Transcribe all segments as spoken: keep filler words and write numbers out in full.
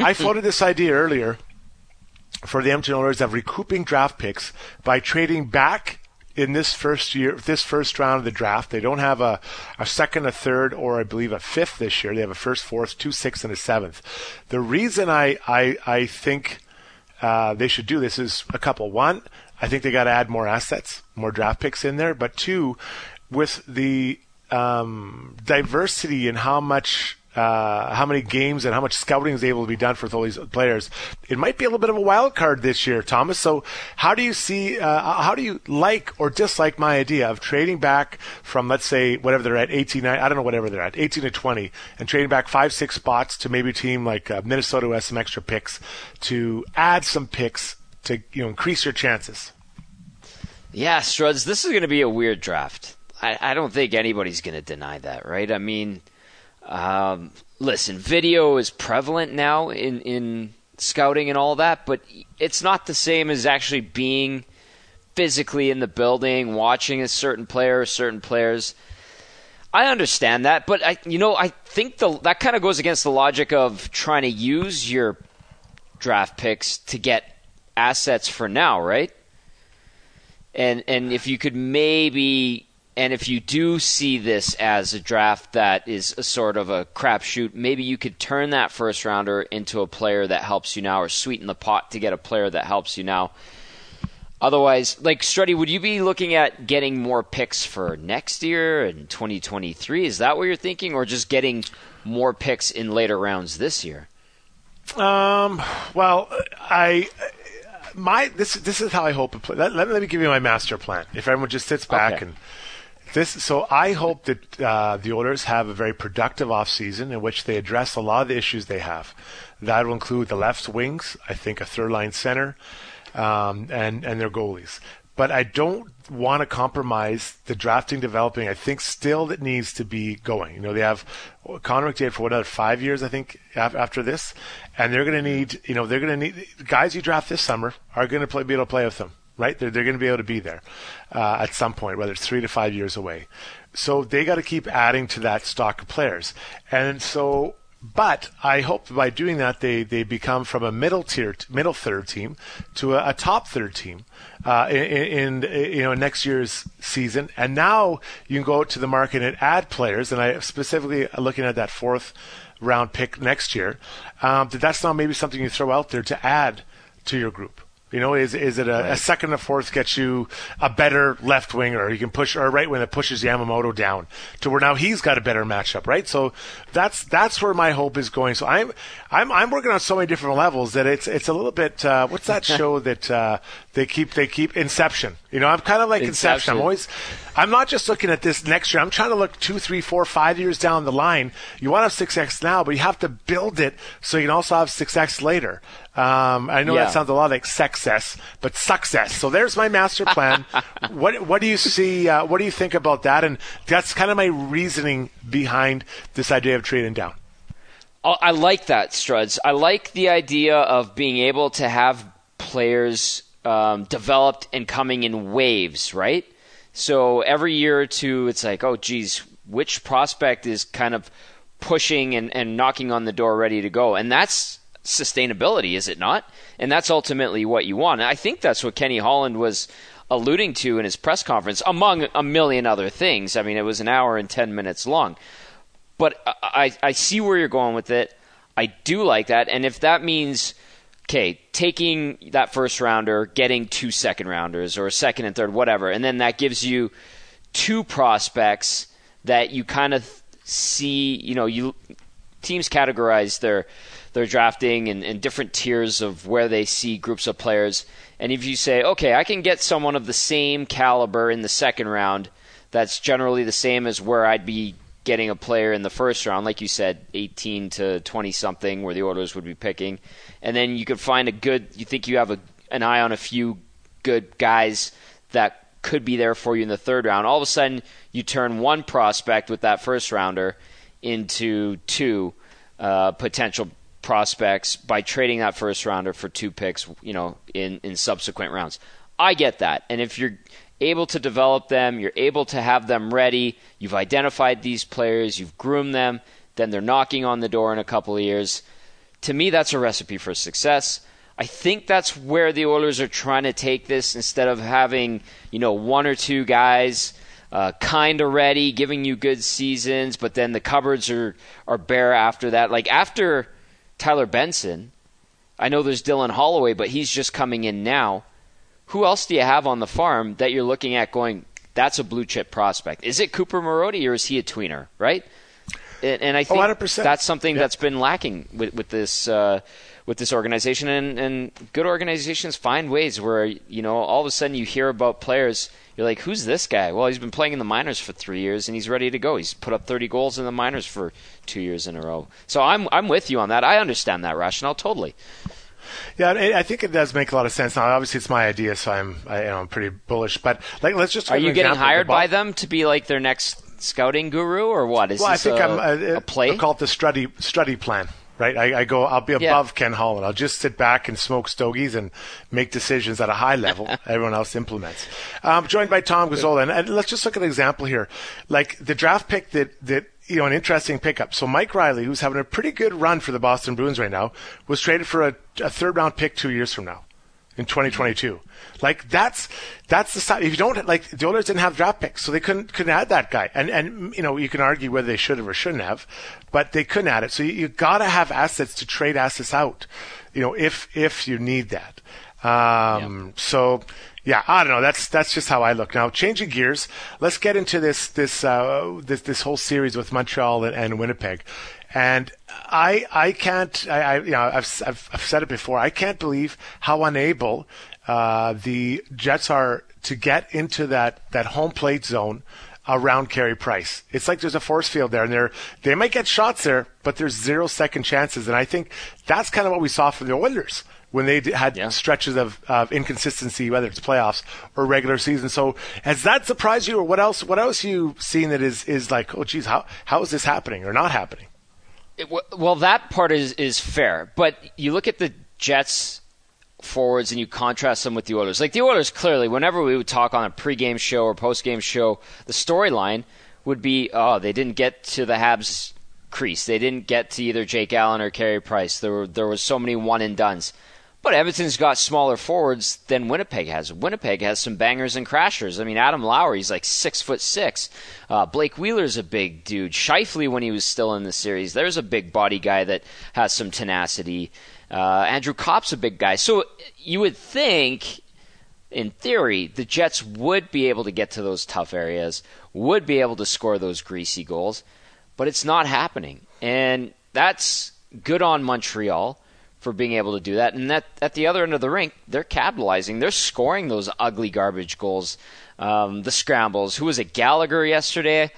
I floated this idea earlier for the Edmonton Oilers of recouping draft picks by trading back in this first year, this first round of the draft. They don't have a, a second, a third, or I believe a fifth this year. They have a first, fourth, two, sixth, and a seventh. The reason I I, I think uh, they should do this is a couple. One, I think they got to add more assets, more draft picks in there. But two, with the um, diversity in how much. Uh, how many games and how much scouting is able to be done for all these players. It might be a little bit of a wild card this year, Thomas. So how do you see, uh, how do you like or dislike my idea of trading back from, let's say, whatever they're at, eighteen, I don't know, whatever they're at, eighteen to twenty, and trading back five, six spots to maybe a team like uh, Minnesota who has some extra picks to add some picks to, you know, increase your chances? Yeah, Struds, this is going to be a weird draft. I, I don't think anybody's going to deny that, right? I mean, Um, listen, video is prevalent now in, in scouting and all that, but it's not the same as actually being physically in the building, watching a certain player, certain players. I understand that, but I, you know, I think the that kind of goes against the logic of trying to use your draft picks to get assets for now, right? And and if you could maybe. And if you do see this as a draft that is a sort of a crapshoot, maybe you could turn that first rounder into a player that helps you now, or sweeten the pot to get a player that helps you now. Otherwise, like Struddy, would you be looking at getting more picks for next year and twenty twenty-three? Is that what you're thinking, or just getting more picks in later rounds this year? Um. Well, I. My this this is how I hope it plays. Let, let, let me give you my master plan. If everyone just sits back okay. and. This, so I hope that uh, the Oilers have a very productive offseason in which they address a lot of the issues they have. That will include the left wings, I think a third-line center, um, and, and their goalies. But I don't want to compromise the drafting, developing. I think still that needs to be going. You know, they have Connor McDavid for another five years, I think, after this. And they're going to need, you know, they're going to need, guys you draft this summer are going to play, be able to play with them. Right? They're, they're going to be able to be there uh, at some point, whether it's three to five years away. So they got to keep adding to that stock of players. And so, but I hope by doing that, they, they become from a middle tier, middle third team to a, a top third team uh, in, in, you know, next year's season. And now you can go out to the market and add players. And I specifically looking at that fourth round pick next year. Um, that that's not maybe something you throw out there to add to your group. You know, is is it a, right. a second or fourth gets you a better left winger, or you can push, or a right wing that pushes Yamamoto down to where now he's got a better matchup, right? So that's that's where my hope is going. So I'm I'm I'm working on so many different levels that it's it's a little bit. Uh, what's that show that uh, they keep they keep Inception? You know, I'm kind of like Inception. Inception. I'm always I'm not just looking at this next year. I'm trying to look two, three, four, five years down the line. You want to have six X now, but you have to build it so you can also have six X later. Um, I know yeah. that sounds a lot like success, but success. So there's my master plan. what what do you see? Uh, what do you think about that? And that's kind of my reasoning behind this idea of trading down. I like that, Struds. I like the idea of being able to have players um, developed and coming in waves, right? So every year or two, it's like, oh, geez, which prospect is kind of pushing and, and knocking on the door ready to go? And that's sustainability, is it not? And that's ultimately what you want. And I think that's what Kenny Holland was alluding to in his press conference, among a million other things. I mean, it was an hour and ten minutes long. But I, I see where you're going with it. I do like that. And if that means, okay, taking that first rounder, getting two second rounders or a second and third, whatever, and then that gives you two prospects that you kind of see, you know, you teams categorize their their drafting in, in different tiers of where they see groups of players. And if you say, okay, I can get someone of the same caliber in the second round that's generally the same as where I'd be getting a player in the first round, like you said, eighteen to twenty-something, where the Oilers would be picking. And then you could find a good, you think you have a, an eye on a few good guys that could be there for you in the third round. All of a sudden, you turn one prospect with that first rounder into two uh, potential prospects by trading that first rounder for two picks, you know, in, in subsequent rounds. I get that. And if you're able to develop them, you're able to have them ready, you've identified these players, you've groomed them, then they're knocking on the door in a couple of years, to me, that's a recipe for success. I think that's where the Oilers are trying to take this instead of having, you know, one or two guys uh, kind of ready, giving you good seasons, but then the cupboards are, are bare after that. Like after Tyler Benson, I know there's Dylan Holloway, but he's just coming in now. Who else do you have on the farm that you're looking at going, that's a blue chip prospect? Is it Cooper Marody or is he a tweener, right? And, and I think one hundred percent. That's something yeah. that's been lacking with, with this uh, with this organization. And, and good organizations find ways where, you know, all of a sudden you hear about players, you're like, who's this guy? Well, he's been playing in the minors for three years and he's ready to go. He's put up thirty goals in the minors for two years in a row. So I'm I'm with you on that. I understand that rationale totally. Yeah, I think it does make a lot of sense. Now, obviously, it's my idea, so I'm I, you know, I'm pretty bullish. But like, let's just. Are you getting hired the by them to be like their next scouting guru, or what? Is well, this I think a, I'm a, a play? I call it the study study plan. Right, I, I go. I'll be above yeah. Ken Holland. I'll just sit back and smoke stogies and make decisions at a high level. Everyone else implements. I'm joined by Tom Gazzola, and, and let's just look at an example here. Like the draft pick that that. You know, an interesting pickup. So Mike Riley, who's having a pretty good run for the Boston Bruins right now, was traded for a, a third-round pick two years from now, in twenty twenty-two. Like that's that's the side. If you don't like, the Oilers didn't have draft picks, so they couldn't couldn't add that guy. And and you know, you can argue whether they should have or shouldn't have, but they couldn't add it. So you, you got to have assets to trade assets out. You know, if if you need that. Um, yeah. So. Yeah, I don't know. That's that's just how I look. Now, changing gears, let's get into this this uh, this this whole series with Montreal and, and Winnipeg. And I I can't I, I you know I've, I've I've said it before. I can't believe how unable uh, the Jets are to get into that, that home plate zone around Carey Price. It's like there's a force field there, and they're they might get shots there, but there's zero second chances. And I think that's kind of what we saw from the Oilers when they had yeah. stretches of, of inconsistency, whether it's playoffs or regular season. So has that surprised you, or what else? What else you seen that is, is like, oh, geez, how how is this happening or not happening? It, well, that part is is fair, but you look at the Jets forwards and you contrast them with the Oilers. Like the Oilers, clearly, whenever we would talk on a pregame show or postgame show, the storyline would be, oh, they didn't get to the Habs crease. They didn't get to either Jake Allen or Carey Price. There were there was so many one and dones. But Edmonton's got smaller forwards than Winnipeg has. Winnipeg has some bangers and crashers. I mean, Adam Lowry's like six foot six. Uh, Blake Wheeler's a big dude. Scheifele, when he was still in the series, there's a big body guy that has some tenacity. Uh, Andrew Kopp's a big guy. So you would think, in theory, the Jets would be able to get to those tough areas, would be able to score those greasy goals, but it's not happening. And that's good on Montreal for being able to do that. And that, at the other end of the rink, they're capitalizing. They're scoring those ugly garbage goals, um, the scrambles. Who was it, Gallagher yesterday?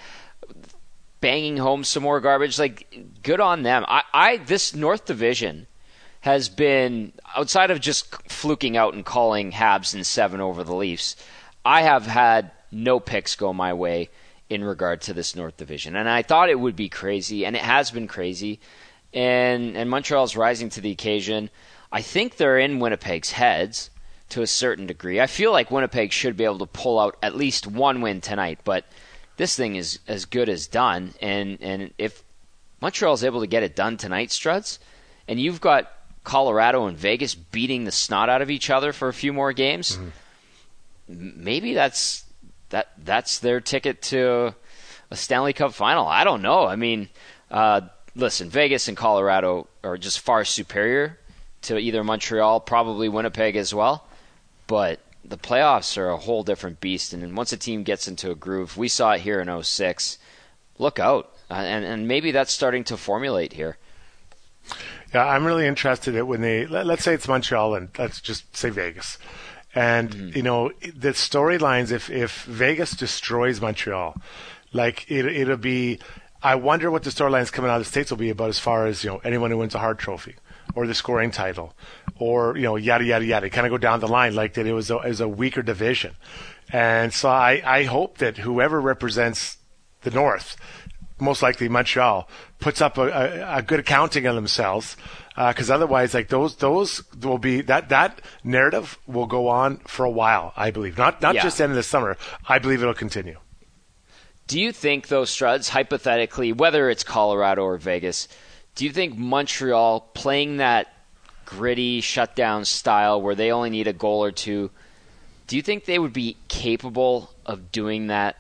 Banging home some more garbage. Like, good on them. I, I this North Division has been, outside of just fluking out and calling Habs in seven over the Leafs, I have had no picks go my way in regard to this North Division. And I thought it would be crazy, and it has been crazy. And and Montreal's rising to the occasion. I think they're in Winnipeg's heads to a certain degree. I feel like Winnipeg should be able to pull out at least one win tonight, but this thing is as good as done. And and if Montreal's able to get it done tonight, Struds, and you've got Colorado and Vegas beating the snot out of each other for a few more games, mm-hmm. maybe that's that that's their ticket to a Stanley Cup final. I don't know. I mean, uh, listen, Vegas and Colorado are just far superior to either Montreal, probably Winnipeg as well. But the playoffs are a whole different beast. And once a team gets into a groove, we saw it here in oh six, look out. Uh, and, and maybe that's starting to formulate here. Yeah, I'm really interested in when they, let, let's say it's Montreal and let's just say Vegas. And, mm-hmm. you know, the storylines, if, if Vegas destroys Montreal, like it, it'll be, I wonder what the storylines coming out of the States will be about as far as, you know, anyone who wins a Hart Trophy or the scoring title or, you know, yada, yada, yada. Kind of go down the line like that it was a, it was a weaker division. And so I, I hope that whoever represents the North, most likely Montreal, puts up a, a, a good accounting of themselves because uh, otherwise, like those, those will be, that, that narrative will go on for a while, I believe. Not, not yeah. just the end of the summer. I believe it'll continue. Do you think, though, Struds, hypothetically, whether it's Colorado or Vegas, do you think Montreal playing that gritty shutdown style where they only need a goal or two, do you think they would be capable of doing that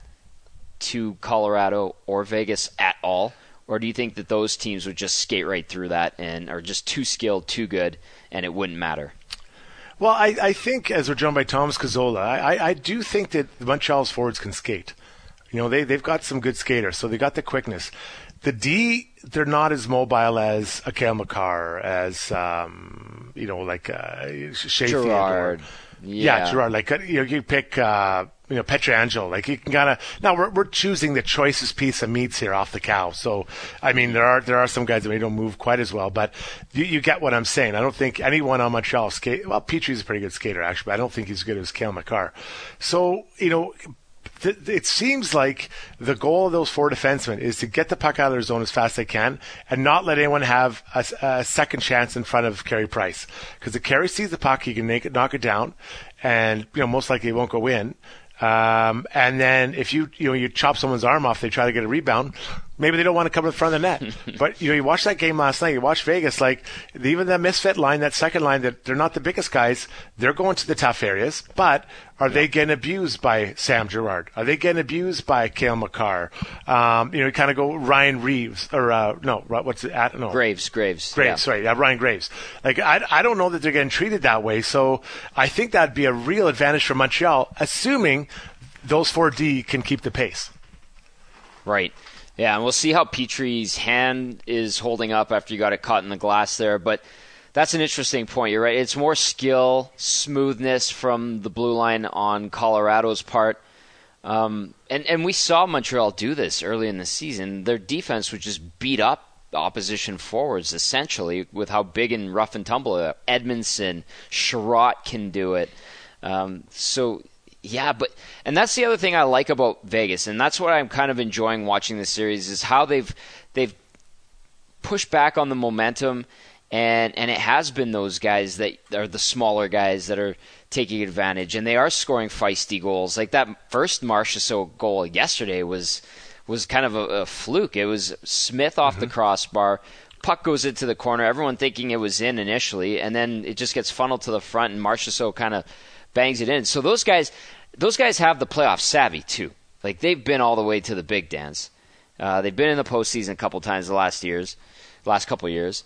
to Colorado or Vegas at all? Or do you think that those teams would just skate right through that and are just too skilled, too good, and it wouldn't matter? Well, I, I think, as we're joined by Thomas Cazzola, I, I do think that Montreal's forwards can skate. You know, they, they've got some good skaters, so they got the quickness. The D, they're not as mobile as a Cale Makar, as, um, you know, like uh, Shea Gerard. Theodore. Yeah. yeah, Gerard. Like, you know, you pick, uh, you know, Pietrangelo. Like, you can kind of, now we're, we're choosing the choicest piece of meats here off the cow. So, I mean, there are, there are some guys that maybe don't move quite as well, but you, you get what I'm saying. I don't think anyone on Montreal skate, well, Petry's a pretty good skater, actually, but I don't think he's as good as Cale Makar. So, you know, it seems like the goal of those four defensemen is to get the puck out of their zone as fast as they can and not let anyone have a, a second chance in front of Carey Price. Because if Carey sees the puck, he can make it, knock it down, and you know most likely it won't go in. Um, and then if you you know you chop someone's arm off, they try to get a rebound. Maybe they don't want to cover the front of the net. But you know, you watch that game last night. You watch Vegas, like even the misfit line, that second line, that they're not the biggest guys. They're going to the tough areas, but are yeah. they getting abused by Sam Girard? Are they getting abused by Cale Makar? Um, you know, you kind of go Ryan Reeves or uh, no, what's it? At, no, Graves, Graves, Graves. Yeah. Sorry, yeah, Ryan Graves. Like I, I don't know that they're getting treated that way. So I think that'd be a real advantage for Montreal, assuming those four D can keep the pace. Right. Yeah, and we'll see how Petry's hand is holding up after you got it caught in the glass there. But that's an interesting point. You're right. It's more skill, smoothness from the blue line on Colorado's part. Um, and, and we saw Montreal do this early in the season. Their defense would just beat up opposition forwards, essentially, with how big and rough and tumble it. Edmondson, Sherratt can do it. Um, so... Yeah, but and that's the other thing I like about Vegas, and that's what I'm kind of enjoying watching this series is how they've they've pushed back on the momentum, and and it has been those guys that are the smaller guys that are taking advantage, and they are scoring feisty goals. Like that first Marchessault goal yesterday was was kind of a, a fluke. It was Smith off mm-hmm. the crossbar. Puck goes into the corner, everyone thinking it was in initially, and then it just gets funneled to the front, and Marchessault kind of bangs it in. So those guys, those guys have the playoff savvy too. Like they've been all the way to the big dance. Uh, they've been in the postseason a couple times the last years, last couple years,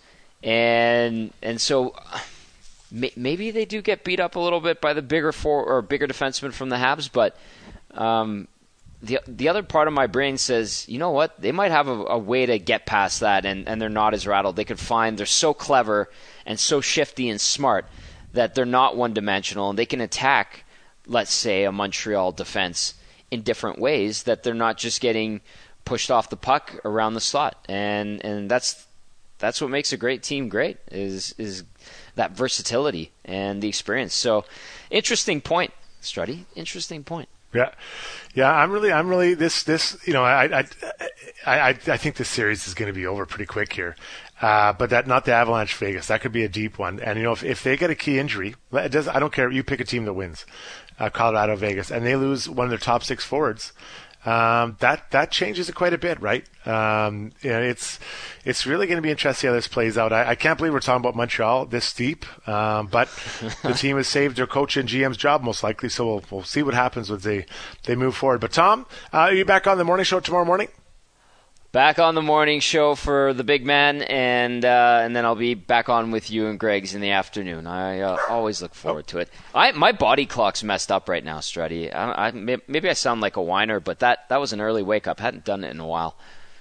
and and so may, maybe they do get beat up a little bit by the bigger four or bigger defensemen from the Habs. But um, the the other part of my brain says, you know what? They might have a, a way to get past that, and, and they're not as rattled. They could find they're so clever and so shifty and smart that they're not one-dimensional, and they can attack, let's say, a Montreal defense in different ways, that they're not just getting pushed off the puck around the slot. And and that's that's what makes a great team great, is is that versatility and the experience. So, interesting point, Struddy. Interesting point. Yeah, yeah. I'm really, I'm really this, this. You know, I, I, I, I think this series is going to be over pretty quick here. Uh, but that, not the Avalanche Vegas. That could be a deep one. And you know, if if they get a key injury, it does. I don't care. You pick a team that wins, uh, Colorado, Vegas, and they lose one of their top six forwards. Um, that that changes it quite a bit, right? Um, you know, it's it's really going to be interesting how this plays out. I, I can't believe we're talking about Montreal this deep, um, but the team has saved their coach and G M's job most likely. So we'll we'll see what happens as they they move forward. But Tom, uh, are you back on the morning show tomorrow morning? Back on the morning show for the big man, and uh, and then I'll be back on with you and Greg's in the afternoon. I uh, always look forward oh. to it. I my body clock's messed up right now, Struddy. I, I, maybe I sound like a whiner, but that, that was an early wake up. Hadn't done it in a while.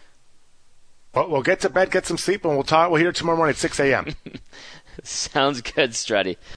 Well, we'll get to bed, get some sleep, and we'll talk. We'll hear tomorrow morning at six a.m. Sounds good, Struddy.